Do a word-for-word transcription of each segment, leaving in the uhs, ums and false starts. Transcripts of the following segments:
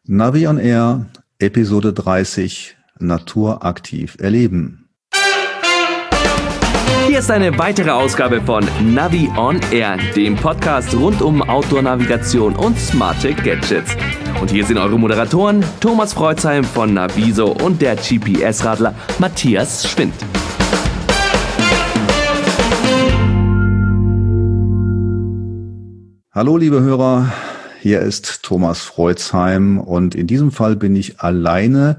Navi on Air, Episode dreißig, Naturaktiv erleben. Hier ist eine weitere Ausgabe von Navi on Air, dem Podcast rund um Outdoor-Navigation und smarte Gadgets. Und hier sind eure Moderatoren Thomas Freuzheim von Naviso und der G P S-Radler Matthias Schwind. Hallo liebe Hörer, hier ist Thomas Freuzheim und in diesem Fall bin ich alleine.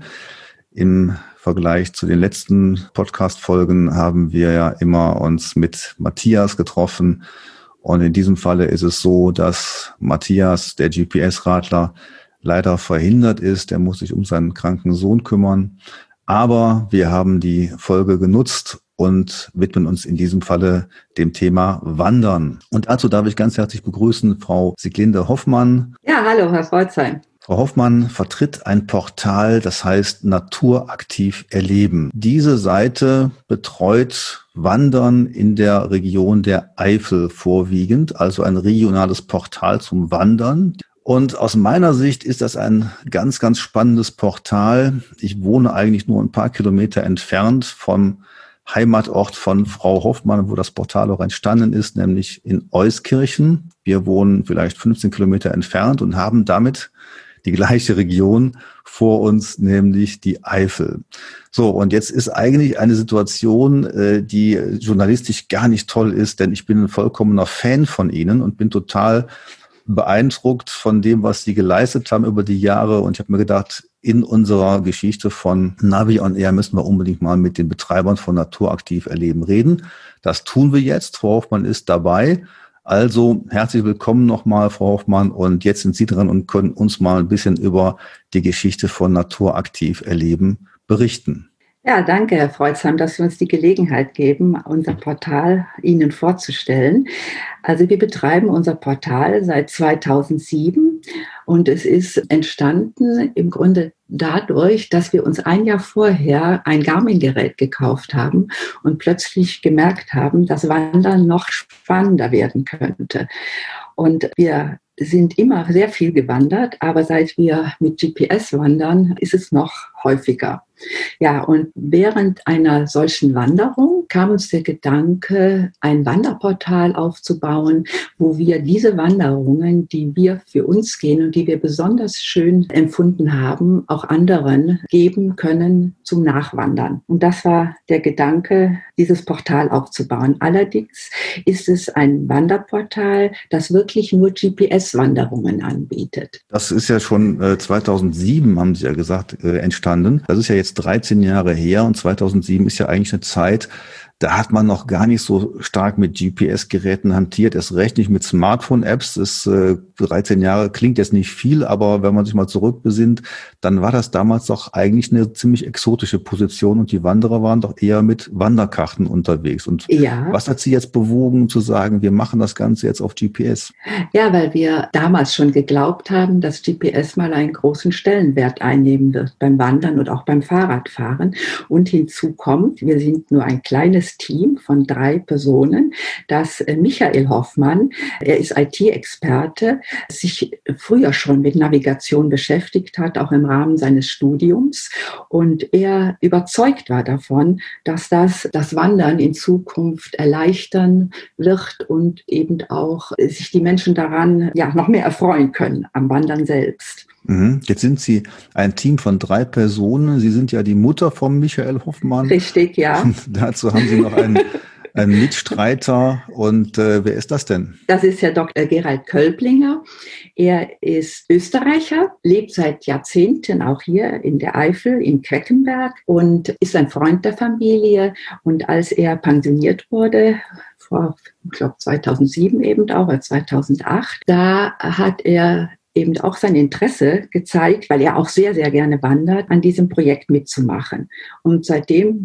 Im Vergleich zu den letzten Podcast-Folgen haben wir ja immer uns mit Matthias getroffen und in diesem Falle ist es so, dass Matthias, der G P S-Radler, leider verhindert ist. Er muss sich um seinen kranken Sohn kümmern, aber wir haben die Folge genutzt und widmen uns in diesem Falle dem Thema Wandern. Und dazu darf ich ganz herzlich begrüßen Frau Sieglinde Hoffmann. Ja, hallo, Herr Freuzheim. Frau Hoffmann vertritt ein Portal, das heißt Naturaktiv erleben. Diese Seite betreut Wandern in der Region der Eifel vorwiegend, also ein regionales Portal zum Wandern. Und aus meiner Sicht ist das ein ganz, ganz spannendes Portal. Ich wohne eigentlich nur ein paar Kilometer entfernt vom Heimatort von Frau Hoffmann, wo das Portal auch entstanden ist, nämlich in Euskirchen. Wir wohnen vielleicht fünfzehn Kilometer entfernt und haben damit die gleiche Region vor uns, nämlich die Eifel. So, und jetzt ist eigentlich eine Situation, die journalistisch gar nicht toll ist, denn ich bin ein vollkommener Fan von Ihnen und bin total beeindruckt von dem, was Sie geleistet haben über die Jahre. Und ich habe mir gedacht, in unserer Geschichte von Navi on Air müssen wir unbedingt mal mit den Betreibern von Naturaktiv erleben reden. Das tun wir jetzt. Frau Hoffmann ist dabei. Also herzlich willkommen nochmal, Frau Hoffmann. Und jetzt sind Sie dran und können uns mal ein bisschen über die Geschichte von Naturaktiv erleben berichten. Ja, danke, Herr Freuzheim, dass Sie uns die Gelegenheit geben, unser Portal Ihnen vorzustellen. Also wir betreiben unser Portal seit zweitausendsieben und es ist entstanden im Grunde dadurch, dass wir uns ein Jahr vorher ein Garmin-Gerät gekauft haben und plötzlich gemerkt haben, dass Wandern noch spannender werden könnte. Und wir sind immer sehr viel gewandert, aber seit wir mit G P S wandern, ist es noch häufiger. Ja, und während einer solchen Wanderung kam uns der Gedanke, ein Wanderportal aufzubauen, wo wir diese Wanderungen, die wir für uns gehen und die wir besonders schön empfunden haben, auch anderen geben können zum Nachwandern. Und das war der Gedanke, dieses Portal aufzubauen. Allerdings ist es ein Wanderportal, das wirklich nur G P S-Wanderungen anbietet. Das ist ja schon äh, zweitausendsieben, haben Sie ja gesagt, äh, entstanden. Das ist ja jetzt dreizehn Jahre her und zweitausendsieben ist ja eigentlich eine Zeit, da hat man noch gar nicht so stark mit G P S-Geräten hantiert, erst recht nicht mit Smartphone-Apps. Das äh, dreizehn Jahre klingt jetzt nicht viel, aber wenn man sich mal zurückbesinnt, dann war das damals doch eigentlich eine ziemlich exotische Position und die Wanderer waren doch eher mit Wanderkarten unterwegs. Und ja. Was hat Sie jetzt bewogen zu sagen, wir machen das Ganze jetzt auf G P S? Ja, weil wir damals schon geglaubt haben, dass G P S mal einen großen Stellenwert einnehmen wird beim Wandern und auch beim Fahrradfahren. Und hinzu kommt, wir sind nur ein kleines Team von drei Personen, dass Michael Hoffmann, er ist I T-Experte, sich früher schon mit Navigation beschäftigt hat, auch im Rahmen seines Studiums. Und er überzeugt war davon, dass das das Wandern in Zukunft erleichtern wird und eben auch sich die Menschen daran ja noch mehr erfreuen können am Wandern selbst. Jetzt sind Sie ein Team von drei Personen. Sie sind ja die Mutter von Michael Hoffmann. Richtig, ja. Und dazu haben Sie noch einen, einen Mitstreiter. Und äh, wer ist das denn? Das ist Herr Doktor Gerald Kölblinger. Er ist Österreicher, lebt seit Jahrzehnten auch hier in der Eifel, in Queckenberg und ist ein Freund der Familie. Und als er pensioniert wurde, vor, ich glaube, zweitausendsieben eben auch, oder zweitausendacht, da hat er eben auch sein Interesse gezeigt, weil er auch sehr, sehr gerne wandert, an diesem Projekt mitzumachen. Und seitdem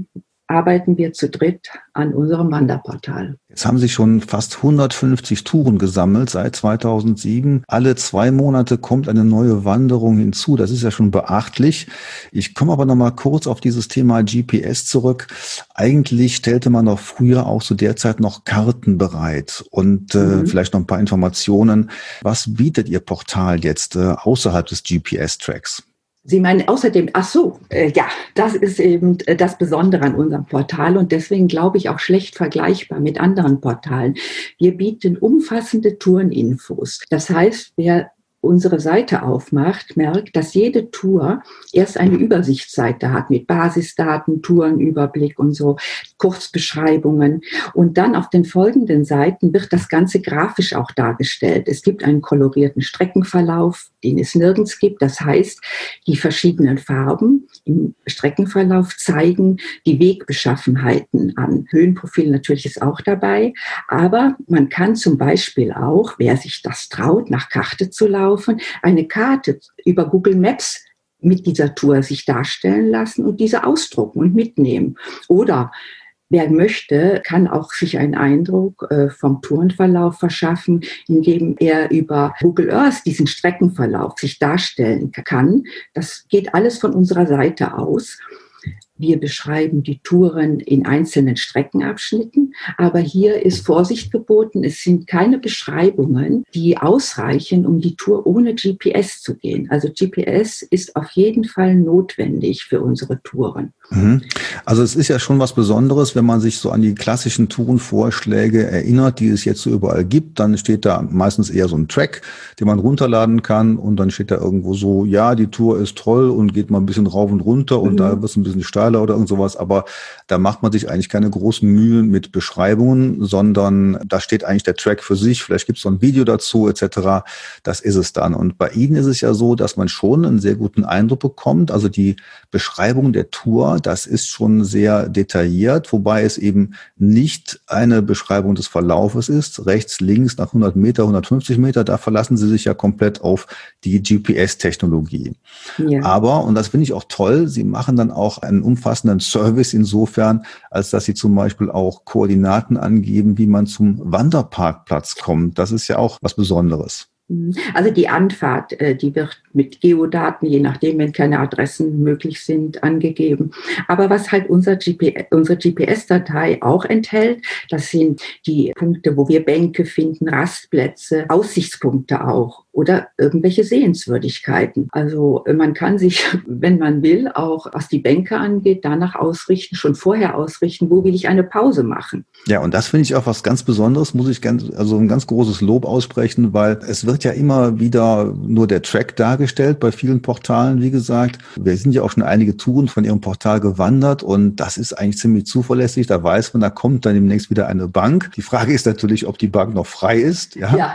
arbeiten wir zu dritt an unserem Wanderportal. Jetzt haben Sie schon fast hundertfünfzig Touren gesammelt seit zweitausendsieben. Alle zwei Monate kommt eine neue Wanderung hinzu. Das ist ja schon beachtlich. Ich komme aber noch mal kurz auf dieses Thema G P S zurück. Eigentlich stellte man doch früher auch zu der Zeit noch Karten bereit und äh, mhm. vielleicht noch ein paar Informationen. Was bietet Ihr Portal jetzt äh, außerhalb des G P S-Tracks? Sie meinen außerdem, ach so, äh, ja, das ist eben äh, das Besondere an unserem Portal und deswegen glaube ich auch schlecht vergleichbar mit anderen Portalen. Wir bieten umfassende Toureninfos. Das heißt, wer unsere Seite aufmacht, merkt, dass jede Tour erst eine Übersichtsseite hat mit Basisdaten, Tourenüberblick und so, Kurzbeschreibungen. Und dann auf den folgenden Seiten wird das Ganze grafisch auch dargestellt. Es gibt einen kolorierten Streckenverlauf, den es nirgends gibt. Das heißt, die verschiedenen Farben im Streckenverlauf zeigen die Wegbeschaffenheiten an. Höhenprofil natürlich ist auch dabei, aber man kann zum Beispiel auch, wer sich das traut, nach Karte zu laufen, eine Karte über Google Maps mit dieser Tour sich darstellen lassen und diese ausdrucken und mitnehmen. Oder wer möchte, kann auch sich einen Eindruck äh, vom Tourenverlauf verschaffen, indem er über Google Earth diesen Streckenverlauf sich darstellen kann. Das geht alles von unserer Seite aus. Wir beschreiben die Touren in einzelnen Streckenabschnitten, aber hier ist Vorsicht geboten. Es sind keine Beschreibungen, die ausreichen, um die Tour ohne G P S zu gehen. Also G P S ist auf jeden Fall notwendig für unsere Touren. Also es ist ja schon was Besonderes, wenn man sich so an die klassischen Tourenvorschläge erinnert, die es jetzt so überall gibt. Dann steht da meistens eher so ein Track, den man runterladen kann und dann steht da irgendwo so, ja, die Tour ist toll und geht mal ein bisschen rauf und runter und mhm. da wird es ein bisschen steiler oder irgend sowas. Aber da macht man sich eigentlich keine großen Mühen mit Beschreibungen, sondern da steht eigentlich der Track für sich. Vielleicht gibt es so ein Video dazu et cetera. Das ist es dann. Und bei Ihnen ist es ja so, dass man schon einen sehr guten Eindruck bekommt. Also die Beschreibung der Tour, das ist schon sehr detailliert, wobei es eben nicht eine Beschreibung des Verlaufes ist. Rechts, links, nach hundert Meter, hundertfünfzig Meter, da verlassen Sie sich ja komplett auf die G P S-Technologie. Ja. Aber, und das finde ich auch toll, Sie machen dann auch einen umfassenden Service insofern, als dass Sie zum Beispiel auch Koordinaten angeben, wie man zum Wanderparkplatz kommt. Das ist ja auch was Besonderes. Also die Anfahrt, die wird mit Geodaten, je nachdem, wenn keine Adressen möglich sind, angegeben. Aber was halt unser G P S, unsere G P S-Datei auch enthält, das sind die Punkte, wo wir Bänke finden, Rastplätze, Aussichtspunkte auch oder irgendwelche Sehenswürdigkeiten. Also man kann sich, wenn man will, auch was die Bänke angeht, danach ausrichten, schon vorher ausrichten, wo will ich eine Pause machen. Ja, und das finde ich auch was ganz Besonderes, muss ich ganz, also ein ganz großes Lob aussprechen, weil es wird ja immer wieder nur der Track dargestellt bei vielen Portalen, wie gesagt. Wir sind ja auch schon einige Touren von Ihrem Portal gewandert und das ist eigentlich ziemlich zuverlässig. Da weiß man, da kommt dann demnächst wieder eine Bank. Die Frage ist natürlich, ob die Bank noch frei ist. Ja, ja.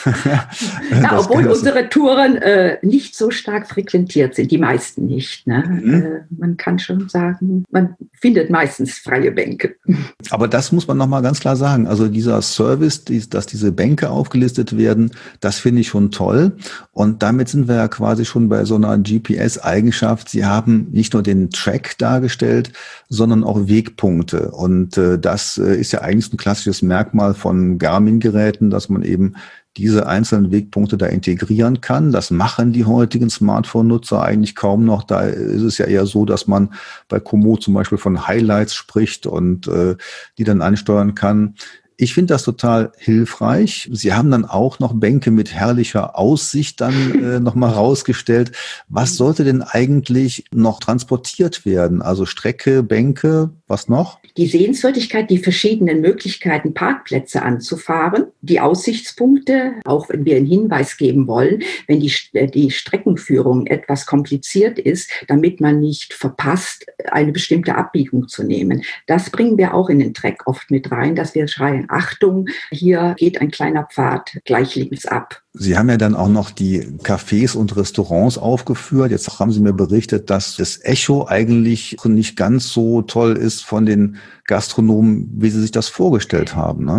ja obwohl unsere Touren äh, nicht so stark frequentiert sind, die meisten nicht. Ne? Mhm. Äh, man kann schon sagen, man findet meistens freie Bänke. Aber das muss man nochmal ganz klar sagen. Also dieser Service, dass diese Bänke aufgelistet werden, das finde ich schon toll. Und damit sind wir ja quasi schon bei so einer G P S-Eigenschaft. Sie haben nicht nur den Track dargestellt, sondern auch Wegpunkte. Und äh, das äh, ist ja eigentlich ein klassisches Merkmal von Garmin-Geräten, dass man eben diese einzelnen Wegpunkte da integrieren kann. Das machen die heutigen Smartphone-Nutzer eigentlich kaum noch. Da ist es ja eher so, dass man bei Komoot zum Beispiel von Highlights spricht und äh, die dann ansteuern kann. Ich finde das total hilfreich. Sie haben dann auch noch Bänke mit herrlicher Aussicht dann äh, nochmal rausgestellt. Was sollte denn eigentlich noch transportiert werden? Also Strecke, Bänke, was noch? Die Sehenswürdigkeit, die verschiedenen Möglichkeiten, Parkplätze anzufahren, die Aussichtspunkte, auch wenn wir einen Hinweis geben wollen, wenn die, die Streckenführung etwas kompliziert ist, damit man nicht verpasst, eine bestimmte Abbiegung zu nehmen. Das bringen wir auch in den Track oft mit rein, dass wir schreien, Achtung, hier geht ein kleiner Pfad gleich links ab. Sie haben ja dann auch noch die Cafés und Restaurants aufgeführt. Jetzt haben Sie mir berichtet, dass das Echo eigentlich nicht ganz so toll ist von den Gastronomen, wie Sie sich das vorgestellt haben, ne?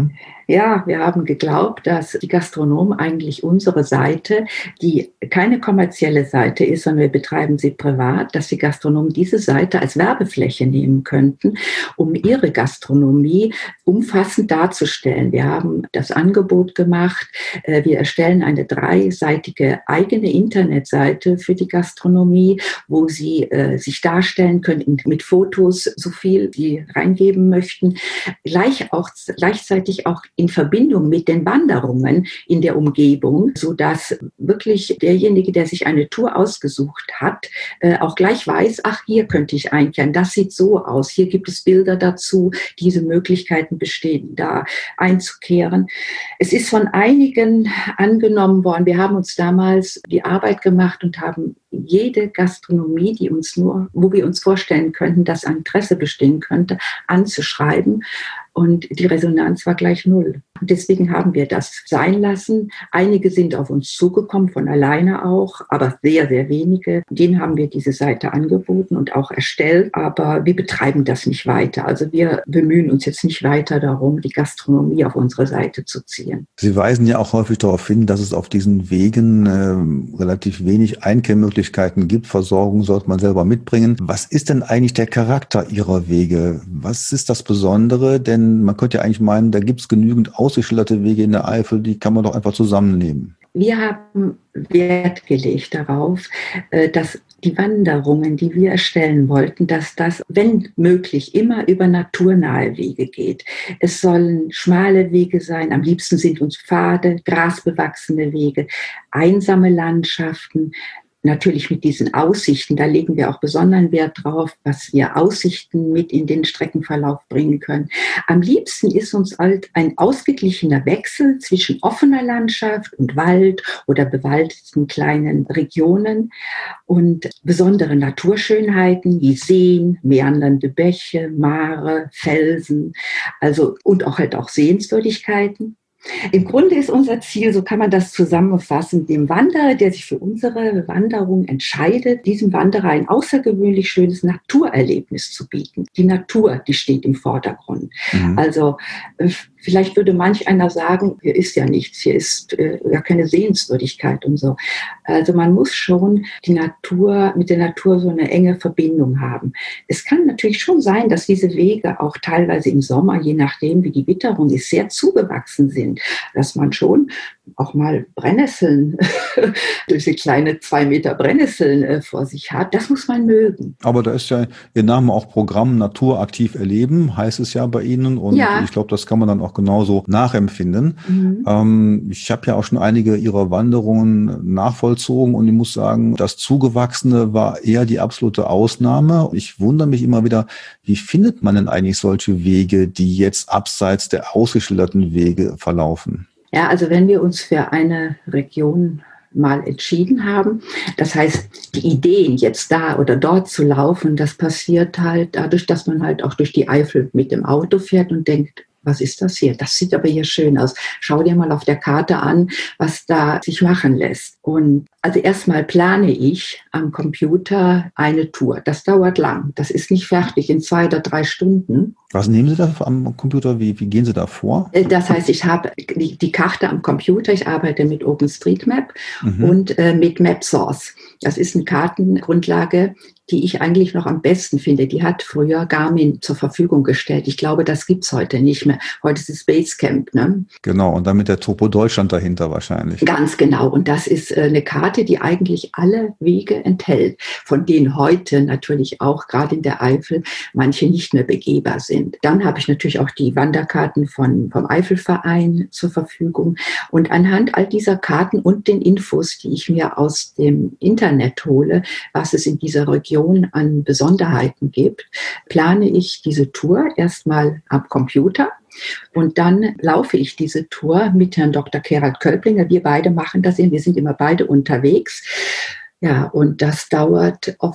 Ja, wir haben geglaubt, dass die Gastronomen eigentlich unsere Seite, die keine kommerzielle Seite ist, sondern wir betreiben sie privat, dass die Gastronomen diese Seite als Werbefläche nehmen könnten, um ihre Gastronomie umfassend darzustellen. Wir haben das Angebot gemacht, wir erstellen eine dreiseitige eigene Internetseite für die Gastronomie, wo sie äh, sich darstellen können mit Fotos, so viel sie reingeben möchten, gleich auch, gleichzeitig auch in Verbindung mit den Wanderungen in der Umgebung, sodass wirklich derjenige, der sich eine Tour ausgesucht hat, äh, auch gleich weiß, ach, hier könnte ich einkehren, das sieht so aus, hier gibt es Bilder dazu, diese Möglichkeiten bestehen, da einzukehren. Es ist von einigen angenommen worden, wir haben uns damals die Arbeit gemacht und haben jede Gastronomie, die uns nur, wo wir uns vorstellen könnten, dass Interesse bestehen könnte, anzuschreiben. Und die Resonanz war gleich null. Und deswegen haben wir das sein lassen. Einige sind auf uns zugekommen, von alleine auch, aber sehr, sehr wenige. Denen haben wir diese Seite angeboten und auch erstellt, aber wir betreiben das nicht weiter. Also wir bemühen uns jetzt nicht weiter darum, die Gastronomie auf unsere Seite zu ziehen. Sie weisen ja auch häufig darauf hin, dass es auf diesen Wegen äh, relativ wenig Einkehrmöglichkeiten gibt. Versorgung sollte man selber mitbringen. Was ist denn eigentlich der Charakter Ihrer Wege? Was ist das Besondere? Denn man könnte ja eigentlich meinen, da gibt es genügend ausgeschilderte Wege in der Eifel, die kann man doch einfach zusammennehmen. Wir haben Wert gelegt darauf, dass die Wanderungen, die wir erstellen wollten, dass das, wenn möglich, immer über naturnahe Wege geht. Es sollen schmale Wege sein, am liebsten sind uns Pfade, grasbewachsene Wege, einsame Landschaften, natürlich mit diesen Aussichten, da legen wir auch besonderen Wert drauf, was wir Aussichten mit in den Streckenverlauf bringen können. Am liebsten ist uns halt ein ausgeglichener Wechsel zwischen offener Landschaft und Wald oder bewaldeten kleinen Regionen und besondere Naturschönheiten wie Seen, meandernde Bäche, Maare, Felsen, also und auch halt auch Sehenswürdigkeiten. Im Grunde ist unser Ziel, so kann man das zusammenfassen, dem Wanderer, der sich für unsere Wanderung entscheidet, diesem Wanderer ein außergewöhnlich schönes Naturerlebnis zu bieten. Die Natur, die steht im Vordergrund. Mhm. Also vielleicht würde manch einer sagen, hier ist ja nichts, hier ist äh, ja keine Sehenswürdigkeit und so. Also man muss schon die Natur, mit der Natur so eine enge Verbindung haben. Es kann natürlich schon sein, dass diese Wege auch teilweise im Sommer, je nachdem wie die Witterung ist, sehr zugewachsen sind, dass man schon auch mal Brennnesseln, diese kleine zwei Meter Brennnesseln äh, vor sich hat. Das muss man mögen. Aber da ist ja Ihr Name auch Programm Natur aktiv erleben, heißt es ja bei Ihnen. Und ja. Ich glaube, das kann man dann auch genauso nachempfinden. Mhm. Ähm, ich habe ja auch schon einige Ihrer Wanderungen nachvollzogen und ich muss sagen, das Zugewachsene war eher die absolute Ausnahme. Ich wundere mich immer wieder, wie findet man denn eigentlich solche Wege, die jetzt abseits der ausgeschilderten Wege verlaufen? Ja, also wenn wir uns für eine Region mal entschieden haben, das heißt, die Ideen jetzt da oder dort zu laufen, das passiert halt dadurch, dass man halt auch durch die Eifel mit dem Auto fährt und denkt, was ist das hier? Das sieht aber hier schön aus. Schau dir mal auf der Karte an, was da sich machen lässt. Und also erstmal plane ich am Computer eine Tour. Das dauert lang. Das ist nicht fertig in zwei oder drei Stunden. Was nehmen Sie da am Computer? Wie, wie gehen Sie da vor? Das heißt, ich habe die, die Karte am Computer. Ich arbeite mit OpenStreetMap mhm. und äh, mit MapSource. Das ist eine Kartengrundlage, die ich eigentlich noch am besten finde. Die hat früher Garmin zur Verfügung gestellt. Ich glaube, das gibt's heute nicht mehr. Heute ist es Basecamp, ne? Genau, und dann mit der Topo Deutschland dahinter wahrscheinlich. Ganz genau. Und das ist äh, eine Karte, die eigentlich alle Wege enthält, von denen heute natürlich auch, gerade in der Eifel, manche nicht mehr begehbar sind. Dann habe ich natürlich auch die Wanderkarten von, vom Eifelverein zur Verfügung. Und anhand all dieser Karten und den Infos, die ich mir aus dem Internet hole, was es in dieser Region an Besonderheiten gibt, plane ich diese Tour erstmal am Computer und dann laufe ich diese Tour mit Herrn Doktor Gerald Kölblinger. Wir beide machen das, wir sind immer beide unterwegs. Ja, und das dauert oft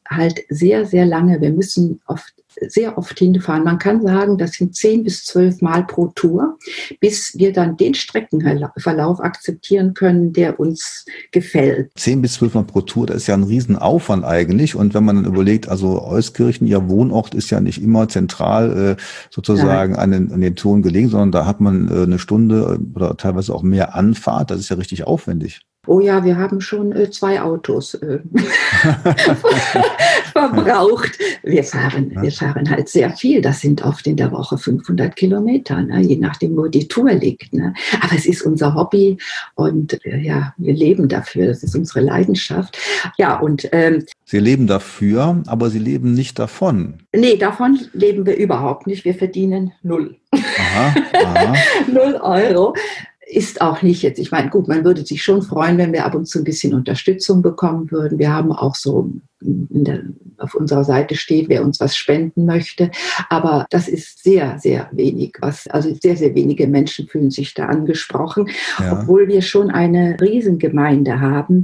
halt sehr, sehr lange. Wir müssen oft sehr oft hinfahren. Man kann sagen, das sind zehn bis zwölf Mal pro Tour, bis wir dann den Streckenverlauf akzeptieren können, der uns gefällt. Zehn bis zwölf Mal pro Tour, das ist ja ein Riesenaufwand eigentlich. Und wenn man dann überlegt, also Euskirchen, Ihr Wohnort ist ja nicht immer zentral äh, sozusagen an den, an den Touren gelegen, sondern da hat man äh, eine Stunde oder teilweise auch mehr Anfahrt. Das ist ja richtig aufwendig. Oh ja, wir haben schon äh, zwei Autos äh, verbraucht. Wir fahren, wir fahren halt sehr viel. Das sind oft in der Woche fünfhundert Kilometer, ne? Je nachdem, wo die Tour liegt. Ne? Aber es ist unser Hobby und äh, ja, wir leben dafür. Das ist unsere Leidenschaft. Ja, und ähm, Sie leben dafür, aber Sie leben nicht davon. Nee, davon leben wir überhaupt nicht. Wir verdienen null. Aha, aha. Null Euro. Ist auch nicht jetzt, ich meine, gut, man würde sich schon freuen, wenn wir ab und zu ein bisschen Unterstützung bekommen würden. Wir haben auch so, in der, auf unserer Seite steht, wer uns was spenden möchte. Aber das ist sehr, sehr wenig. Was, also sehr, sehr wenige Menschen fühlen sich da angesprochen, ja. Obwohl wir schon eine Riesengemeinde haben,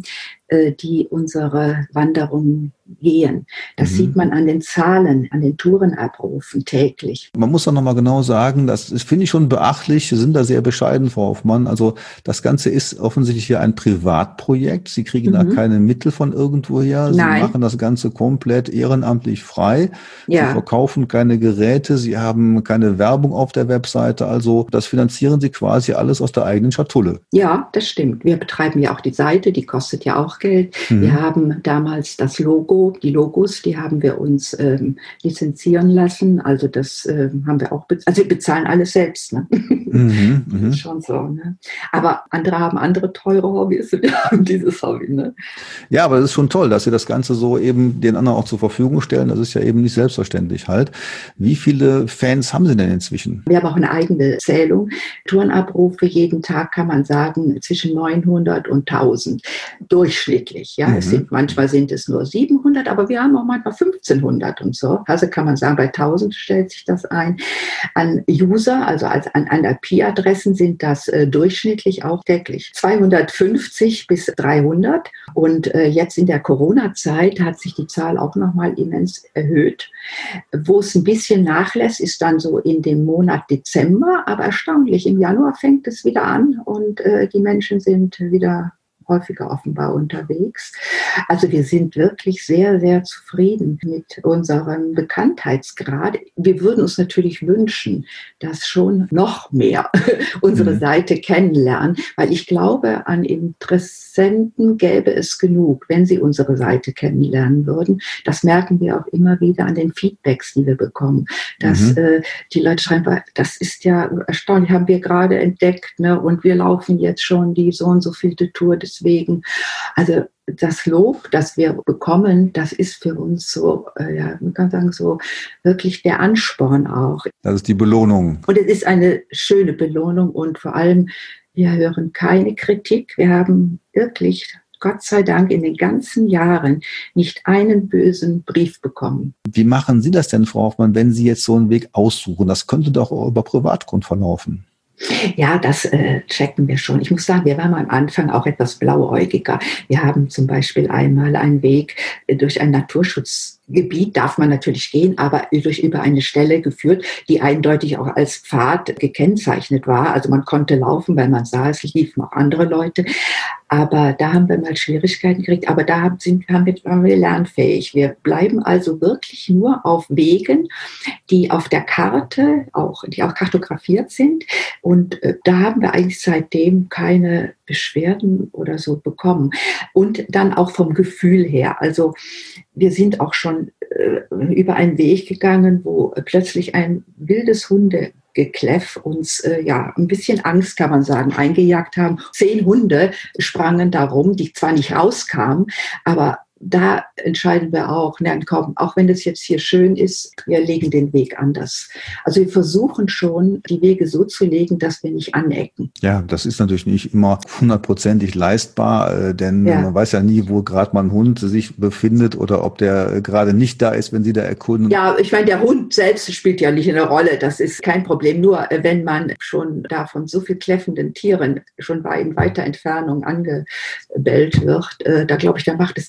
die unsere Wanderungen gehen. Das mhm. sieht man an den Zahlen, an den Tourenabrufen täglich. Man muss auch noch mal genau sagen, das finde ich schon beachtlich, Sie sind da sehr bescheiden, Frau Hoffmann. Also das Ganze ist offensichtlich hier ein Privatprojekt. Sie kriegen mhm. da keine Mittel von irgendwoher. Sie Nein. machen das Ganze komplett ehrenamtlich frei. Ja. Sie verkaufen keine Geräte, Sie haben keine Werbung auf der Webseite. Also das finanzieren Sie quasi alles aus der eigenen Schatulle. Ja, das stimmt. Wir betreiben ja auch die Seite, die kostet ja auch Geld. Mhm. Wir haben damals das Logo, die Logos, die haben wir uns ähm, lizenzieren lassen. Also das äh, haben wir auch, bez- also wir bezahlen alles selbst. Ne? Mhm, das ist schon so. Ne? Aber andere haben andere teure Hobbys und wir haben dieses Hobby. Ne? Ja, aber es ist schon toll, dass Sie das Ganze so eben den anderen auch zur Verfügung stellen. Das ist ja eben nicht selbstverständlich halt. Wie viele Fans haben Sie denn inzwischen? Wir haben auch eine eigene Zählung. Tourenabrufe jeden Tag kann man sagen zwischen neunhundert und tausend. Durchschnittlich. Ja, mhm. es sind, manchmal sind es nur siebenhundert, aber wir haben auch manchmal fünfzehnhundert und so. Also kann man sagen, bei tausend stellt sich das ein. An User, also als an, an I P-Adressen sind das äh, durchschnittlich auch täglich zweihundertfünfzig bis dreihundert. Und äh, jetzt in der Corona-Zeit hat sich die Zahl auch nochmal immens erhöht. Wo es ein bisschen nachlässt, ist dann so in dem Monat Dezember, aber erstaunlich, im Januar fängt es wieder an und äh, die Menschen sind wieder häufiger offenbar unterwegs. Also wir sind wirklich sehr, sehr zufrieden mit unserem Bekanntheitsgrad. Wir würden uns natürlich wünschen, dass schon noch mehr unsere mhm. Seite kennenlernen, weil ich glaube, an Interessenten gäbe es genug, wenn sie unsere Seite kennenlernen würden. Das merken wir auch immer wieder an den Feedbacks, die wir bekommen. Dass mhm. äh, die Leute schreiben, das ist ja erstaunlich, haben wir gerade entdeckt, ne? Und wir laufen jetzt schon die so und so vielte Tour des Deswegen, also das Lob, das wir bekommen, das ist für uns so, äh, ja, man kann sagen, so wirklich der Ansporn auch. Das ist die Belohnung. Und es ist eine schöne Belohnung und vor allem, wir hören keine Kritik. Wir haben wirklich, Gott sei Dank, in den ganzen Jahren nicht einen bösen Brief bekommen. Wie machen Sie das denn, Frau Hoffmann, wenn Sie jetzt so einen Weg aussuchen? Das könnte doch auch über Privatgrund verlaufen. Ja, das äh, checken wir schon. Ich muss sagen, wir waren am Anfang auch etwas blauäugiger. Wir haben zum Beispiel einmal einen Weg äh, durch ein Naturschutzgebiet, darf man natürlich gehen, aber durch über eine Stelle geführt, die eindeutig auch als Pfad gekennzeichnet war. Also man konnte laufen, weil man sah, es liefen auch andere Leute. Aber da haben wir mal Schwierigkeiten gekriegt. Aber da sind, haben wir, waren wir lernfähig. Wir bleiben also wirklich nur auf Wegen, die auf der Karte auch, die auch kartografiert sind. Und äh, da haben wir eigentlich seitdem keine Beschwerden oder so bekommen. Und dann auch vom Gefühl her. Also wir sind auch schon äh, über einen Weg gegangen, wo äh, plötzlich ein wildes Hunde Gekläff uns äh, ja ein bisschen Angst, kann man sagen, eingejagt haben. Zehn Hunde sprangen da rum, die zwar nicht rauskamen, aber da entscheiden wir auch, na komm, auch wenn das jetzt hier schön ist, wir legen den Weg anders. Also wir versuchen schon, die Wege so zu legen, dass wir nicht anecken. Ja, das ist natürlich nicht immer hundertprozentig leistbar, äh, denn ja. man weiß ja nie, wo gerade mal ein Hund sich befindet oder ob der gerade nicht da ist, wenn Sie da erkunden. Ja, ich meine, der Hund selbst spielt ja nicht eine Rolle, das ist kein Problem. Nur wenn man schon da von so viel kläffenden Tieren schon in weiter Entfernung angebellt wird, äh, da glaube ich, da macht es keinen Spaß.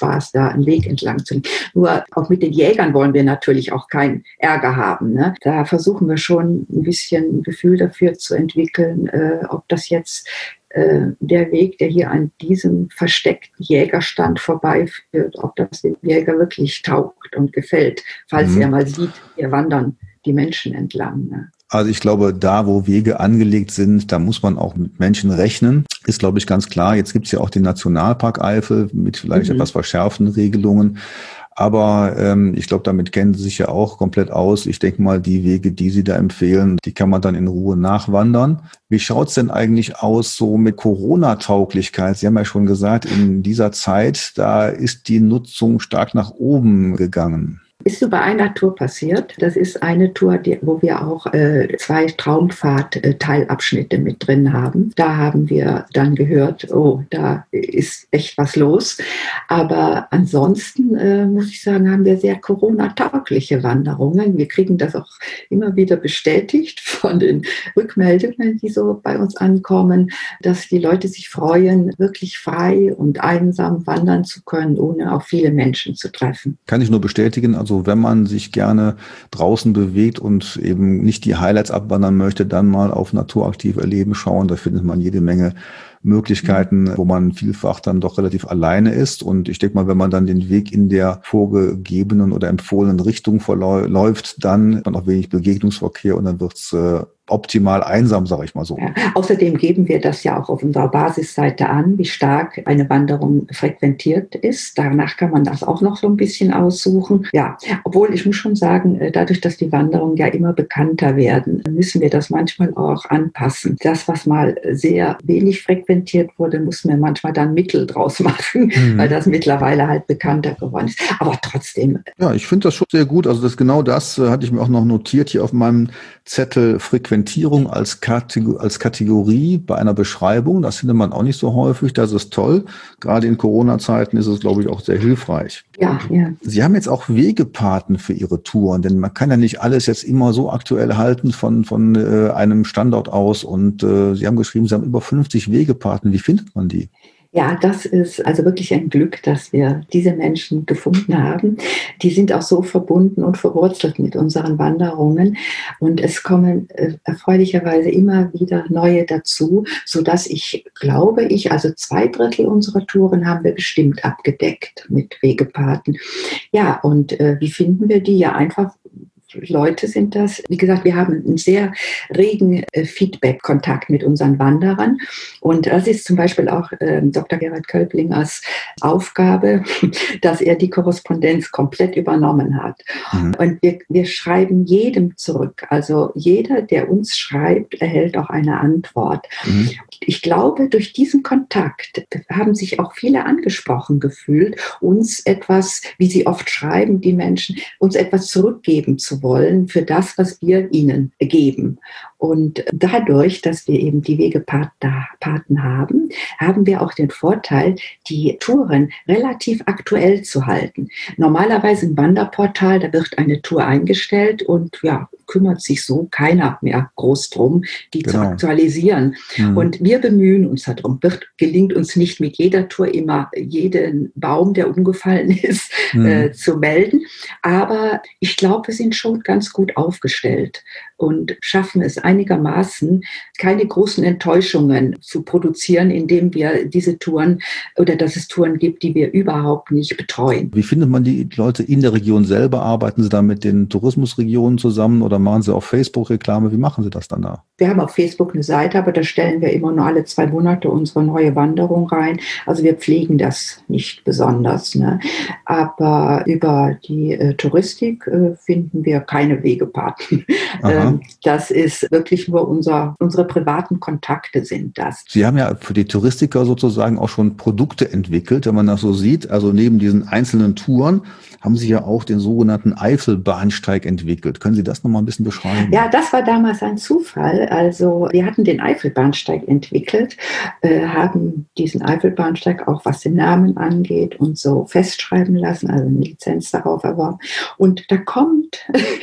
Spaß, da einen Weg entlang zu gehen. Nur auch mit den Jägern wollen wir natürlich auch keinen Ärger haben. Ne? Da versuchen wir schon ein bisschen ein Gefühl dafür zu entwickeln, äh, ob das jetzt äh, der Weg, der hier an diesem versteckten Jägerstand vorbeiführt, ob das dem Jäger wirklich taugt und gefällt, falls mhm. er mal sieht, hier wandern die Menschen entlang. Ne? Also ich glaube, da, wo Wege angelegt sind, da muss man auch mit Menschen rechnen. Ist, glaube ich, ganz klar. Jetzt gibt es ja auch den Nationalpark Eifel mit vielleicht mhm. etwas verschärften Regelungen. Aber ähm, ich glaube, damit kennen Sie sich ja auch komplett aus. Ich denke mal, die Wege, die Sie da empfehlen, die kann man dann in Ruhe nachwandern. Wie schaut's denn eigentlich aus so mit Corona-Tauglichkeit? Sie haben ja schon gesagt, in dieser Zeit, da ist die Nutzung stark nach oben gegangen. Ist so bei einer Tour passiert. Das ist eine Tour, die, wo wir auch äh, zwei Traumfahrt-Teilabschnitte mit drin haben. Da haben wir dann gehört, oh, da ist echt was los. Aber ansonsten, äh, muss ich sagen, haben wir sehr Corona-taugliche Wanderungen. Wir kriegen das auch immer wieder bestätigt von den Rückmeldungen, die so bei uns ankommen, dass die Leute sich freuen, wirklich frei und einsam wandern zu können, ohne auch viele Menschen zu treffen. Kann ich nur bestätigen. Also wenn man sich gerne draußen bewegt und eben nicht die Highlights abwandern möchte, dann mal auf naturaktiv erleben schauen. Da findet man jede Menge Möglichkeiten, wo man vielfach dann doch relativ alleine ist. Und ich denke mal, wenn man dann den Weg in der vorgegebenen oder empfohlenen Richtung verläuft, dann hat man auch wenig Begegnungsverkehr und dann wird's äh, optimal einsam, sage ich mal so. Ja, außerdem geben wir das ja auch auf unserer Basisseite an, wie stark eine Wanderung frequentiert ist. Danach kann man das auch noch so ein bisschen aussuchen. Ja, obwohl ich muss schon sagen, dadurch, dass die Wanderungen ja immer bekannter werden, müssen wir das manchmal auch anpassen. Das, was mal sehr wenig frequentiert wurde, muss man manchmal dann Mittel draus machen, mhm. weil das mittlerweile halt bekannter geworden ist. Aber trotzdem. Ja, ich finde das schon sehr gut. Also das genau das äh, hatte ich mir auch noch notiert hier auf meinem Zettel, Frequentierung als, Kategor- als Kategorie bei einer Beschreibung. Das findet man auch nicht so häufig. Das ist toll. Gerade in Corona-Zeiten ist es, glaube ich, auch sehr hilfreich. Ja, ja. Sie haben jetzt auch Wegepaten für Ihre Touren, denn man kann ja nicht alles jetzt immer so aktuell halten von, von äh, einem Standort aus. Und äh, Sie haben geschrieben, Sie haben über fünfzig Wegepaten. Wie findet man die? Ja, das ist also wirklich ein Glück, dass wir diese Menschen gefunden haben. Die sind auch so verbunden und verwurzelt mit unseren Wanderungen. Und es kommen äh, erfreulicherweise immer wieder neue dazu, sodass ich glaube, ich, also zwei Drittel unserer Touren haben wir bestimmt abgedeckt mit Wegepaten. Ja, und äh, wie finden wir die? Ja, einfach Leute sind das. Wie gesagt, wir haben einen sehr regen äh, Feedback-Kontakt mit unseren Wanderern. Und das ist zum Beispiel auch äh, Doktor Gerhard Kölblingers Aufgabe, dass er die Korrespondenz komplett übernommen hat. Mhm. Und wir, wir schreiben jedem zurück. Also jeder, der uns schreibt, erhält auch eine Antwort. Mhm. Ich glaube, durch diesen Kontakt haben sich auch viele angesprochen gefühlt, uns etwas, wie sie oft schreiben, die Menschen, uns etwas zurückgeben zu wollen für das, was wir ihnen geben. Und dadurch, dass wir eben die Wegepaten haben, haben wir auch den Vorteil, die Touren relativ aktuell zu halten. Normalerweise im Wanderportal, da wird eine Tour eingestellt und ja, kümmert sich so keiner mehr groß drum, die genau. zu aktualisieren. Mhm. Und wir bemühen uns darum. Wird, gelingt uns nicht mit jeder Tour immer jeden Baum, der umgefallen ist, mhm. äh, zu melden. Aber ich glaube, wir sind schon ganz gut aufgestellt und schaffen es einigermaßen, keine großen Enttäuschungen zu produzieren, indem wir diese Touren oder dass es Touren gibt, die wir überhaupt nicht betreuen. Wie findet man die Leute in der Region selber? Arbeiten Sie da mit den Tourismusregionen zusammen oder machen Sie auf Facebook Reklame? Wie machen Sie das dann da? Wir haben auf Facebook eine Seite, aber da stellen wir immer nur alle zwei Monate unsere neue Wanderung rein. Also wir pflegen das nicht besonders. Ne? Aber über die äh, Touristik äh, finden wir keine Wegepaten. Ähm, das ist wirklich nur unser, unsere privaten Kontakte sind das. Sie haben ja für die Touristiker sozusagen auch schon Produkte entwickelt, wenn man das so sieht. Also neben diesen einzelnen Touren haben Sie ja auch den sogenannten Eifelbahnsteig entwickelt. Können Sie das nochmal ein bisschen beschreiben? Ja, das war damals ein Zufall. Also wir hatten den Eifelbahnsteig entwickelt, äh, haben diesen Eifelbahnsteig auch, was den Namen angeht und so festschreiben lassen, also eine Lizenz darauf erworben. Und da kommt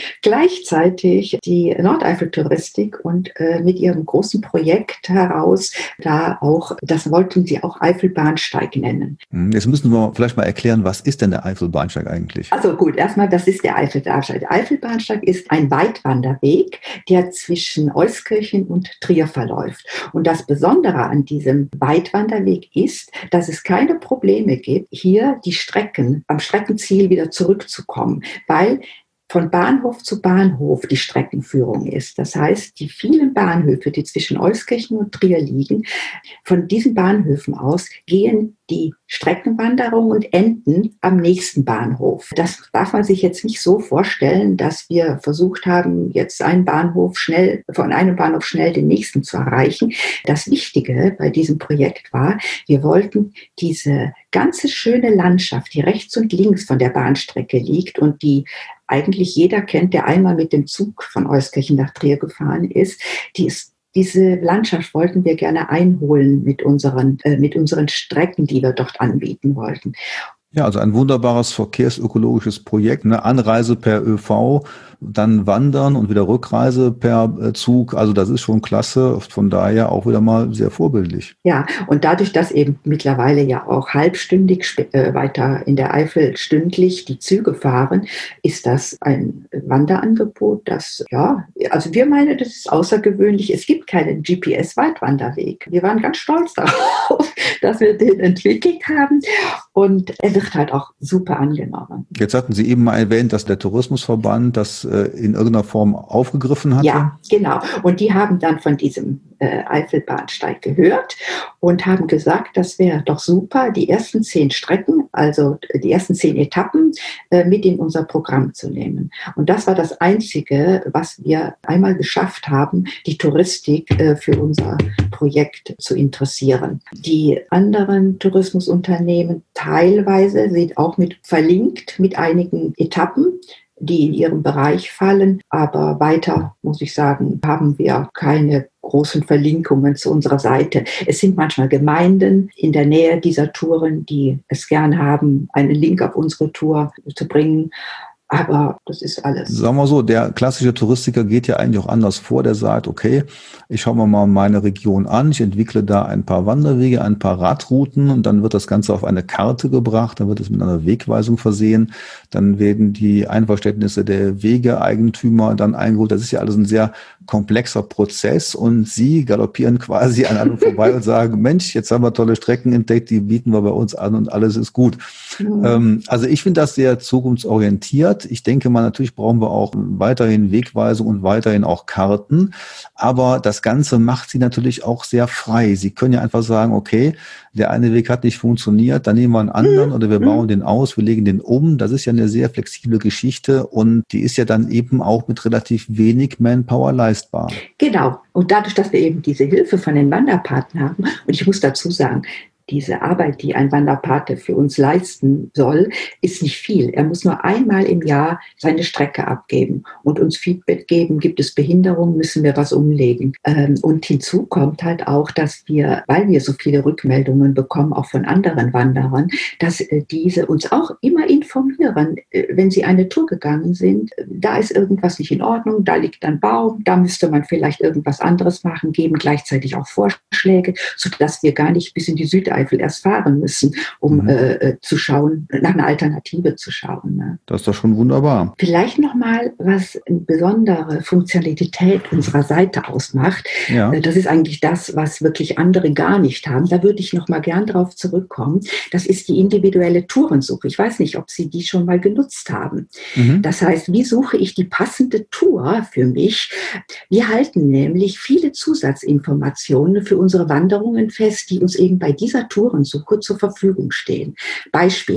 gleichzeitig die Nordeifel-Touristik und äh, mit ihrem großen Projekt heraus, da auch, das wollten sie auch Eifelbahnsteig nennen. Jetzt müssen wir vielleicht mal erklären, was ist denn der Eifelbahnsteig eigentlich? Also gut, erstmal, das ist der Eifelbahnsteig. Der Eifelbahnsteig ist ein Weitwanderweg, der zwischen Euskirchen und Trier verläuft. Und das Besondere an diesem Weitwanderweg ist, dass es keine Probleme gibt, hier die Strecken am Streckenziel wieder zurückzukommen, weil von Bahnhof zu Bahnhof die Streckenführung ist. Das heißt, die vielen Bahnhöfe, die zwischen Euskirchen und Trier liegen, von diesen Bahnhöfen aus gehen die Streckenwanderung und enden am nächsten Bahnhof. Das darf man sich jetzt nicht so vorstellen, dass wir versucht haben, jetzt einen Bahnhof schnell, von einem Bahnhof schnell den nächsten zu erreichen. Das Wichtige bei diesem Projekt war, wir wollten diese ganze schöne Landschaft, die rechts und links von der Bahnstrecke liegt und die eigentlich jeder kennt, der einmal mit dem Zug von Euskirchen nach Trier gefahren ist, die ist Diese Landschaft wollten wir gerne einholen mit unseren, äh, mit unseren Strecken, die wir dort anbieten wollten. Ja, also ein wunderbares verkehrsökologisches Projekt, eine Anreise per ÖV, dann Wandern und wieder Rückreise per Zug. Also das ist schon klasse, von daher auch wieder mal sehr vorbildlich. Ja, und dadurch, dass eben mittlerweile ja auch halbstündig äh, weiter in der Eifel stündlich die Züge fahren, ist das ein Wanderangebot, das, ja, also wir meinen, das ist außergewöhnlich. Es gibt keinen G P S-Weitwanderweg. Wir waren ganz stolz darauf, dass wir den entwickelt haben und er wird halt auch super angenommen. Jetzt hatten Sie eben mal erwähnt, dass der Tourismusverband das äh, in irgendeiner Form aufgegriffen hatte. Ja, genau. Und die haben dann von diesem äh, Eifelbahnsteig gehört und haben gesagt, das wäre doch super, die ersten zehn Strecken, also die ersten zehn Etappen äh, mit in unser Programm zu nehmen. Und das war das Einzige, was wir einmal geschafft haben, die Touristik äh, für unser Projekt zu interessieren. Die anderen Tourismusunternehmen teilweise sind auch mit verlinkt mit einigen Etappen, die in ihrem Bereich fallen. Aber weiter, muss ich sagen, haben wir keine großen Verlinkungen zu unserer Seite. Es sind manchmal Gemeinden in der Nähe dieser Touren, die es gern haben, einen Link auf unsere Tour zu bringen. Aber das ist alles. Sagen wir so, der klassische Touristiker geht ja eigentlich auch anders vor. Der sagt, okay, ich schaue mir mal meine Region an, ich entwickle da ein paar Wanderwege, ein paar Radrouten und dann wird das Ganze auf eine Karte gebracht, dann wird es mit einer Wegweisung versehen, dann werden die Einverständnisse der Wegeeigentümer dann eingeholt. Das ist ja alles ein sehr komplexer Prozess und Sie galoppieren quasi an einem vorbei und sagen, Mensch, jetzt haben wir tolle Strecken entdeckt, die bieten wir bei uns an und alles ist gut. Mhm. Ähm, also ich finde das sehr zukunftsorientiert. Ich denke mal, natürlich brauchen wir auch weiterhin Wegweisung und weiterhin auch Karten. Aber das Ganze macht Sie natürlich auch sehr frei. Sie können ja einfach sagen, okay, der eine Weg hat nicht funktioniert, dann nehmen wir einen anderen oder wir bauen den aus, wir legen den um. Das ist ja eine sehr flexible Geschichte und die ist ja dann eben auch mit relativ wenig Manpower leistbar. Genau. Und dadurch, dass wir eben diese Hilfe von den Wanderpaten haben, und ich muss dazu sagen, diese Arbeit, die ein Wanderpate für uns leisten soll, ist nicht viel. Er muss nur einmal im Jahr seine Strecke abgeben und uns Feedback geben. Gibt es Behinderungen, müssen wir was umlegen. Und hinzu kommt halt auch, dass wir, weil wir so viele Rückmeldungen bekommen, auch von anderen Wanderern, dass diese uns auch immer informieren, wenn sie eine Tour gegangen sind, da ist irgendwas nicht in Ordnung, da liegt ein Baum, da müsste man vielleicht irgendwas anderes machen, geben gleichzeitig auch Vorschläge, sodass wir gar nicht bis in die Südeifel erst fahren müssen, um mhm. äh, zu schauen, nach einer Alternative zu schauen. Ne? Das ist doch schon wunderbar. Vielleicht nochmal, was eine besondere Funktionalität unserer Seite ausmacht. Ja. Das ist eigentlich das, was wirklich andere gar nicht haben. Da würde ich nochmal gern drauf zurückkommen. Das ist die individuelle Tourensuche. Ich weiß nicht, ob Sie die schon mal genutzt haben. Mhm. Das heißt, wie suche ich die passende Tour für mich? Wir halten nämlich viele Zusatzinformationen für unsere Wanderungen fest, die uns eben bei dieser Tourensuche zur Verfügung stehen. Beispiel,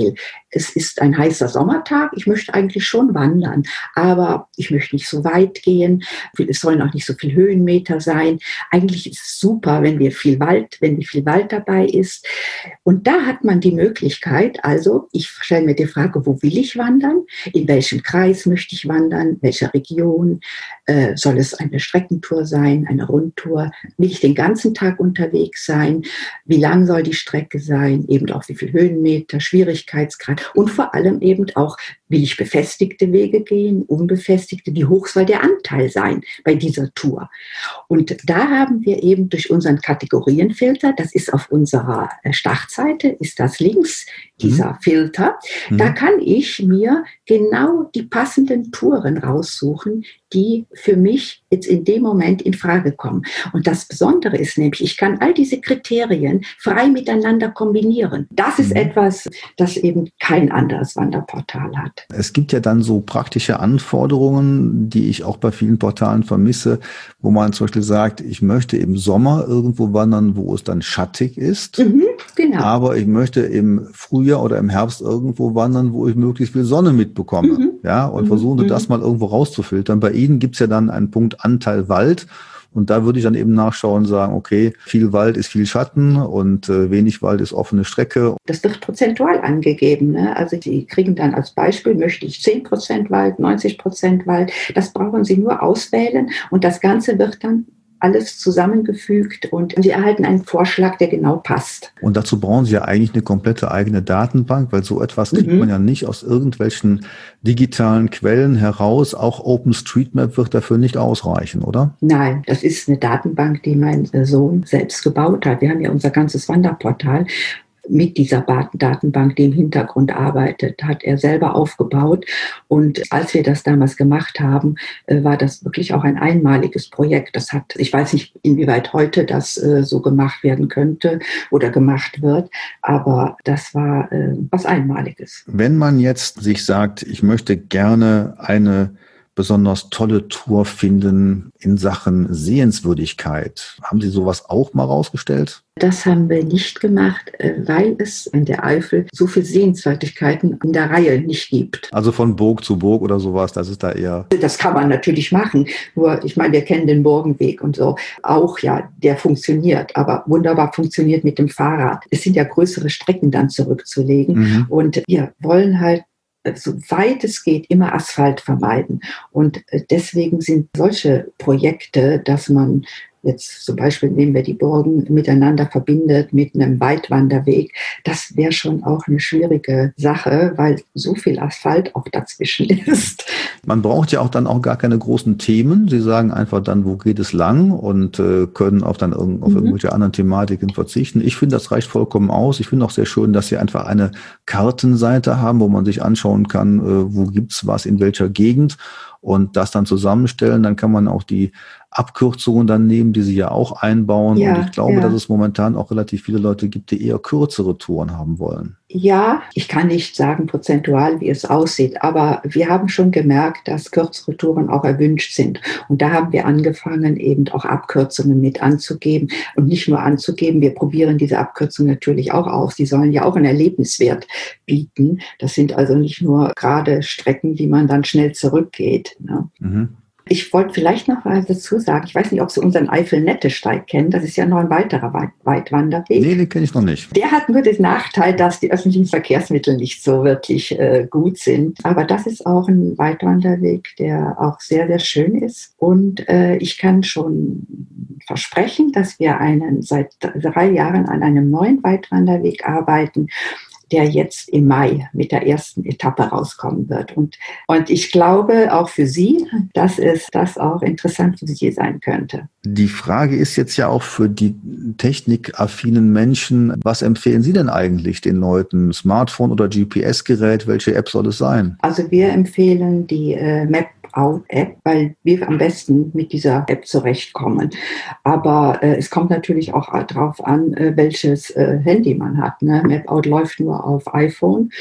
es ist ein heißer Sommertag, ich möchte eigentlich schon wandern, aber ich möchte nicht so weit gehen, es sollen auch nicht so viele Höhenmeter sein. Eigentlich ist es super, wenn wir viel Wald, wenn viel Wald dabei ist. Und da hat man die Möglichkeit, also ich stelle mir die Frage, wo will ich wandern? In welchem Kreis möchte ich wandern? Welcher Region? Äh, soll es eine Streckentour sein, eine Rundtour? Will ich den ganzen Tag unterwegs sein? Wie lang soll die Strecke sein? Eben auch wie viele Höhenmeter, Schwierigkeitsgrad und vor allem eben auch, will ich befestigte Wege gehen, unbefestigte? Wie hoch soll der Anteil sein bei dieser Tour? Und da haben wir eben durch unseren Kategorienfilter, das ist auf unserer Startseite, ist das links, dieser mhm. Filter, mhm. da kann ich mir genau die passenden Touren raussuchen, die für mich jetzt in dem Moment in Frage kommen. Und das Besondere ist nämlich, ich kann all diese Kriterien frei miteinander kombinieren. Das ist mhm. etwas, das eben kein anderes Wanderportal hat. Es gibt ja dann so praktische Anforderungen, die ich auch bei vielen Portalen vermisse, wo man zum Beispiel sagt, ich möchte im Sommer irgendwo wandern, wo es dann schattig ist. Mhm, genau. Aber ich möchte im Frühjahr oder im Herbst irgendwo wandern, wo ich möglichst viel Sonne mitbekomme. Mhm. Ja, und mhm. versuche das mal irgendwo rauszufiltern. Bei Ihnen gibt es ja dann einen Punkt Anteil Wald. Und da würde ich dann eben nachschauen und sagen, okay, viel Wald ist viel Schatten und äh, wenig Wald ist offene Strecke. Das wird prozentual angegeben, ne? Also Sie kriegen dann als Beispiel, möchte ich zehn Prozent Wald, neunzig Prozent Wald. Das brauchen Sie nur auswählen und das Ganze wird dann alles zusammengefügt und Sie erhalten einen Vorschlag, der genau passt. Und dazu brauchen Sie ja eigentlich eine komplette eigene Datenbank, weil so etwas kriegt mhm. man ja nicht aus irgendwelchen digitalen Quellen heraus. Auch OpenStreetMap wird dafür nicht ausreichen, oder? Nein, das ist eine Datenbank, die mein Sohn selbst gebaut hat. Wir haben ja unser ganzes Wanderportal mit dieser Datenbank, die im Hintergrund arbeitet, hat er selber aufgebaut. Und als wir das damals gemacht haben, war das wirklich auch ein einmaliges Projekt. Das hat, ich weiß nicht, inwieweit heute das so gemacht werden könnte oder gemacht wird, aber das war was Einmaliges. Wenn man jetzt sich sagt, ich möchte gerne eine besonders tolle Tour finden in Sachen Sehenswürdigkeit. Haben Sie sowas auch mal rausgestellt? Das haben wir nicht gemacht, weil es in der Eifel so viele Sehenswürdigkeiten in der Reihe nicht gibt. Also von Burg zu Burg oder sowas, das ist da eher... Das kann man natürlich machen, nur ich meine, wir kennen den Burgenweg und so auch, ja, der funktioniert, aber wunderbar funktioniert mit dem Fahrrad. Es sind ja größere Strecken dann zurückzulegen mhm. und wir wollen halt soweit es geht, immer Asphalt vermeiden. Und deswegen sind solche Projekte, dass man jetzt zum Beispiel, nehmen wir die Burgen, miteinander verbindet mit einem Weitwanderweg, das wäre schon auch eine schwierige Sache, weil so viel Asphalt auch dazwischen ist. Man braucht ja auch dann auch gar keine großen Themen. Sie sagen einfach dann, wo geht es lang und äh, können auch dann irg- auf mhm. irgendwelche anderen Thematiken verzichten. Ich finde, das reicht vollkommen aus. Ich finde auch sehr schön, dass Sie einfach eine Kartenseite haben, wo man sich anschauen kann, äh, wo gibt's was in welcher Gegend und das dann zusammenstellen. Dann kann man auch die Abkürzungen dann nehmen, die Sie ja auch einbauen. Ja, und ich glaube, ja. dass es momentan auch relativ viele Leute gibt, die eher kürzere Touren haben wollen. Ja, ich kann nicht sagen prozentual, wie es aussieht, aber wir haben schon gemerkt, dass kürzere Touren auch erwünscht sind. Und da haben wir angefangen, eben auch Abkürzungen mit anzugeben. Und nicht nur anzugeben, wir probieren diese Abkürzungen natürlich auch aus. Die sollen ja auch einen Erlebniswert bieten. Das sind also nicht nur gerade Strecken, die man dann schnell zurückgeht. Ne? Mhm. Ich wollte vielleicht noch was dazu sagen. Ich weiß nicht, ob Sie unseren Eifel-Nettesteig kennen. Das ist ja noch ein weiterer Weit- Weitwanderweg. Nee, den kenne ich noch nicht. Der hat nur den Nachteil, dass die öffentlichen Verkehrsmittel nicht so wirklich äh, gut sind. Aber das ist auch ein Weitwanderweg, der auch sehr, sehr schön ist. Und äh, ich kann schon versprechen, dass wir einen seit drei Jahren an einem neuen Weitwanderweg arbeiten, der jetzt im Mai mit der ersten Etappe rauskommen wird. Und, und ich glaube auch für Sie, dass es das auch interessant für Sie sein könnte. Die Frage ist jetzt ja auch für die technikaffinen Menschen, was empfehlen Sie denn eigentlich den Leuten? Smartphone oder G P S-Gerät? Welche App soll es sein? Also wir empfehlen die äh, Map Out-App, weil wir am besten mit dieser App zurechtkommen. Aber äh, es kommt natürlich auch darauf an, äh, welches äh, Handy man hat. Ne? Map Out läuft nur auf iPhone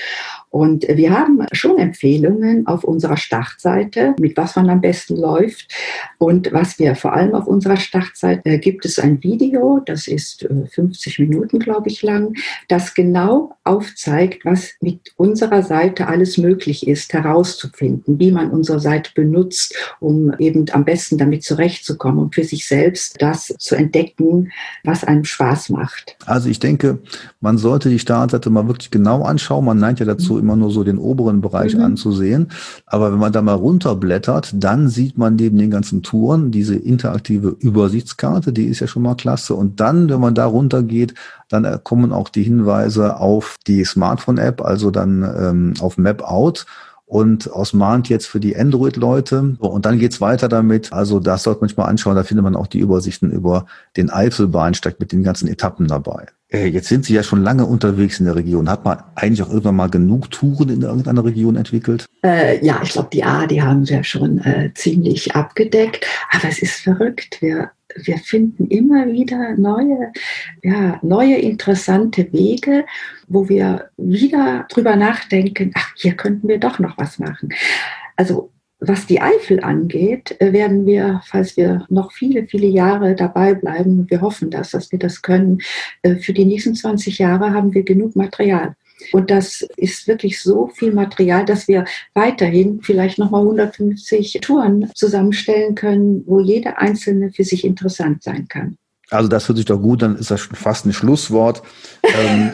Und wir haben schon Empfehlungen auf unserer Startseite, mit was man am besten läuft. Und was wir vor allem auf unserer Startseite, äh, gibt es ein Video, das ist äh, fünfzig Minuten, glaube ich, lang, das genau aufzeigt, was mit unserer Seite alles möglich ist, herauszufinden, wie man unsere Seite benutzt, um eben am besten damit zurechtzukommen und für sich selbst das zu entdecken, was einem Spaß macht. Also ich denke, man sollte die Startseite mal wirklich genau anschauen. Man neigt ja dazu, mhm. immer nur so den oberen Bereich mhm. anzusehen. Aber wenn man da mal runterblättert, dann sieht man neben den ganzen Touren diese interaktive Übersichtskarte, die ist ja schon mal klasse. Und dann, wenn man da runtergeht, dann kommen auch die Hinweise auf die Smartphone-App, also dann ähm, auf Map Out. Und aus Mahnt jetzt für die Android-Leute. Und dann geht's weiter damit. Also das sollte man sich mal anschauen. Da findet man auch die Übersichten über den Eifelbahnsteig mit den ganzen Etappen dabei. Äh, jetzt sind Sie ja schon lange unterwegs in der Region. Hat man eigentlich auch irgendwann mal genug Touren in irgendeiner Region entwickelt? Äh, ja, ich glaube, die A, die haben wir schon äh, ziemlich abgedeckt. Aber es ist verrückt. Wir Wir finden immer wieder neue, ja, neue interessante Wege, wo wir wieder drüber nachdenken, ach, hier könnten wir doch noch was machen. Also was die Eifel angeht, werden wir, falls wir noch viele, viele Jahre dabei bleiben, wir hoffen das, dass wir das können, für die nächsten zwanzig Jahre haben wir genug Material. Und das ist wirklich so viel Material, dass wir weiterhin vielleicht nochmal hundertfünfzig Touren zusammenstellen können, wo jede einzelne für sich interessant sein kann. Also das hört sich doch gut, dann ist das schon fast ein Schlusswort ähm,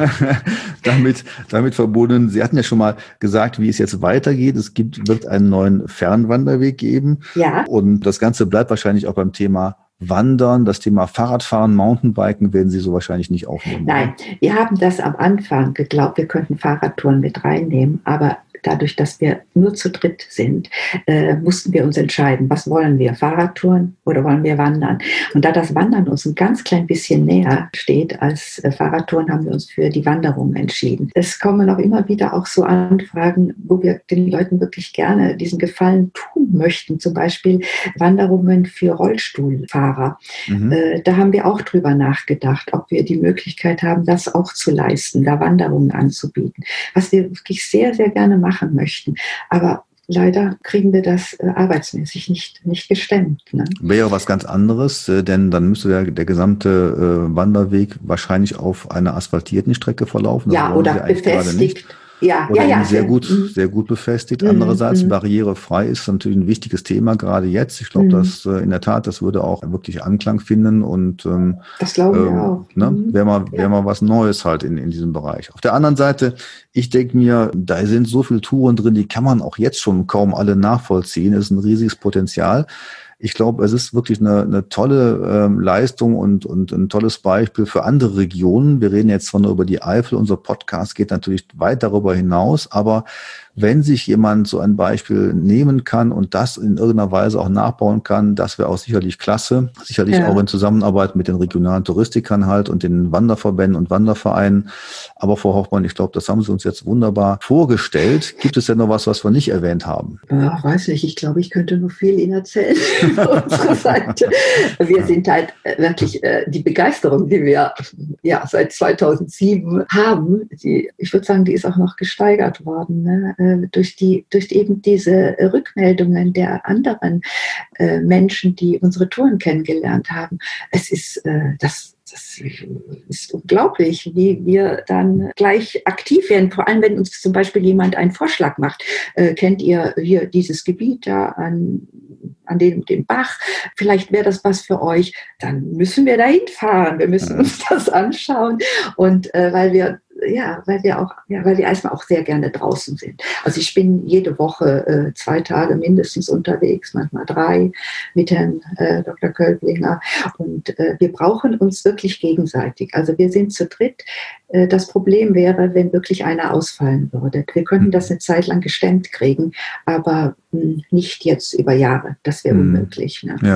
damit, damit verbunden. Sie hatten ja schon mal gesagt, wie es jetzt weitergeht. Es gibt, wird einen neuen Fernwanderweg geben. Ja. Und das Ganze bleibt wahrscheinlich auch beim Thema Wandern. Das Thema Fahrradfahren, Mountainbiken werden Sie so wahrscheinlich nicht aufnehmen. Nein, wir haben das am Anfang geglaubt, wir könnten Fahrradtouren mit reinnehmen, aber dadurch, dass wir nur zu dritt sind, äh, mussten wir uns entscheiden, was wollen wir, Fahrradtouren oder wollen wir wandern? Und da das Wandern uns ein ganz klein bisschen näher steht als äh, Fahrradtouren, haben wir uns für die Wanderung entschieden. Es kommen auch immer wieder auch so Anfragen, wo wir den Leuten wirklich gerne diesen Gefallen tun möchten, zum Beispiel Wanderungen für Rollstuhlfahrer. Mhm. Äh, da haben wir auch drüber nachgedacht, ob wir die Möglichkeit haben, das auch zu leisten, da Wanderungen anzubieten, was wir wirklich sehr, sehr gerne machen möchten. Aber leider kriegen wir das äh, arbeitsmäßig nicht, nicht gestemmt. Ne? Wäre was ganz anderes, äh, denn dann müsste der, der gesamte äh, Wanderweg wahrscheinlich auf einer asphaltierten Strecke verlaufen. Das ja, oder befestigt. Ja, Oder ja, ja, sehr ja. gut, Mhm. sehr gut befestigt. Andererseits, mhm. barrierefrei ist natürlich ein wichtiges Thema, gerade jetzt. Ich glaube, mhm. dass äh, in der Tat, das würde auch wirklich Anklang finden und ähm, das glauben ähm, wir auch. Ne, Mhm. wäre mal, Ja. wär mal was Neues halt in, in diesem Bereich. Auf der anderen Seite, ich denke mir, da sind so viele Touren drin, die kann man auch jetzt schon kaum alle nachvollziehen. Es ist ein riesiges Potenzial. Ich glaube, es ist wirklich eine, eine tolle ähm, Leistung und, und ein tolles Beispiel für andere Regionen. Wir reden jetzt zwar nur über die Eifel, unser Podcast geht natürlich weit darüber hinaus, aber wenn sich jemand so ein Beispiel nehmen kann und das in irgendeiner Weise auch nachbauen kann, das wäre auch sicherlich klasse. Sicherlich ja. auch in Zusammenarbeit mit den regionalen Touristikern halt und den Wanderverbänden und Wandervereinen. Aber Frau Hoffmann, ich glaube, das haben Sie uns jetzt wunderbar vorgestellt. Gibt es denn noch was, was wir nicht erwähnt haben? Ja, weiß nicht. Ich glaube, ich könnte noch viel Ihnen erzählen von unserer Seite. Wir sind halt wirklich äh, die Begeisterung, die wir ja seit zweitausendsieben haben. Die, ich würde sagen, die ist auch noch gesteigert worden, ne? Durch die, durch eben diese Rückmeldungen der anderen äh, Menschen, die unsere Touren kennengelernt haben. Es ist, äh, das, das ist unglaublich, wie wir dann gleich aktiv werden. Vor allem, wenn uns zum Beispiel jemand einen Vorschlag macht. Äh, kennt ihr hier dieses Gebiet da an, an dem, dem Bach? Vielleicht wäre das was für euch. Dann müssen wir dahin fahren. Wir müssen uns das anschauen. Und äh, weil wir Ja, weil wir auch, ja, weil wir erstmal auch sehr gerne draußen sind. Also ich bin jede Woche äh, zwei Tage mindestens unterwegs, manchmal drei mit Herrn äh, Doktor Kölblinger. Und äh, wir brauchen uns wirklich gegenseitig. Also wir sind zu dritt. Äh, das Problem wäre, wenn wirklich einer ausfallen würde. Wir könnten das eine Zeit lang gestemmt kriegen, aber mh, nicht jetzt über Jahre. Das wäre hm. unmöglich. Ne? Ja.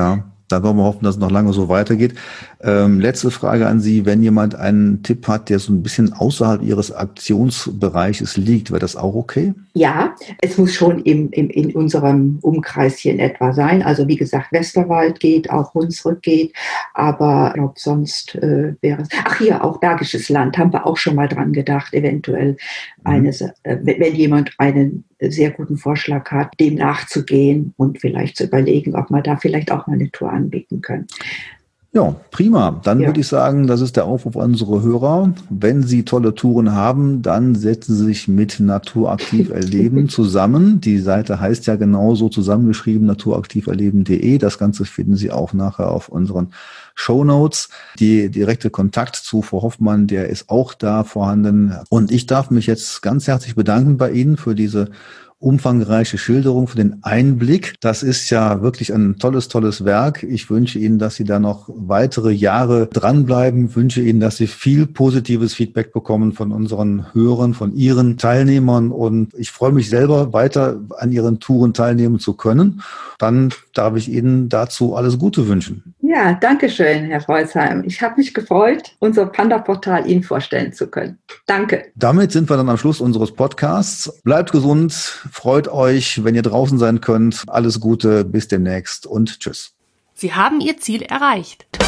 Da wollen wir hoffen, dass es noch lange so weitergeht. Ähm, letzte Frage an Sie. Wenn jemand einen Tipp hat, der so ein bisschen außerhalb Ihres Aktionsbereiches liegt, wäre das auch okay? Ja, es muss schon im, im, in unserem Umkreis hier in etwa sein. Also wie gesagt, Westerwald geht, auch Hunsrück geht, aber ich glaube, sonst äh, wäre es... Ach hier, auch Bergisches Land, haben wir auch schon mal dran gedacht, eventuell, mhm. eines, äh, wenn jemand einen sehr guten Vorschlag hat, dem nachzugehen und vielleicht zu überlegen, ob man da vielleicht auch mal eine Tour anbieten können. Ja, prima. Dann ja. würde ich sagen, das ist der Aufruf an unsere Hörer. Wenn Sie tolle Touren haben, dann setzen Sie sich mit Naturaktiv Erleben zusammen. Die Seite heißt ja genauso zusammengeschrieben, naturaktiverleben punkt de. Das Ganze finden Sie auch nachher auf unseren Shownotes. Die direkte Kontakt zu Frau Hoffmann, der ist auch da vorhanden. Und ich darf mich jetzt ganz herzlich bedanken bei Ihnen für diese umfangreiche Schilderung, für den Einblick. Das ist ja wirklich ein tolles, tolles Werk. Ich wünsche Ihnen, dass Sie da noch weitere Jahre dranbleiben. Ich wünsche Ihnen, dass Sie viel positives Feedback bekommen von unseren Hörern, von Ihren Teilnehmern. Und ich freue mich selber, weiter an Ihren Touren teilnehmen zu können. Dann darf ich Ihnen dazu alles Gute wünschen. Ja, danke schön, Herr Freuzheim. Ich habe mich gefreut, unser Panda-Portal Ihnen vorstellen zu können. Danke. Damit sind wir dann am Schluss unseres Podcasts. Bleibt gesund, freut euch, wenn ihr draußen sein könnt. Alles Gute, bis demnächst und tschüss. Sie haben Ihr Ziel erreicht.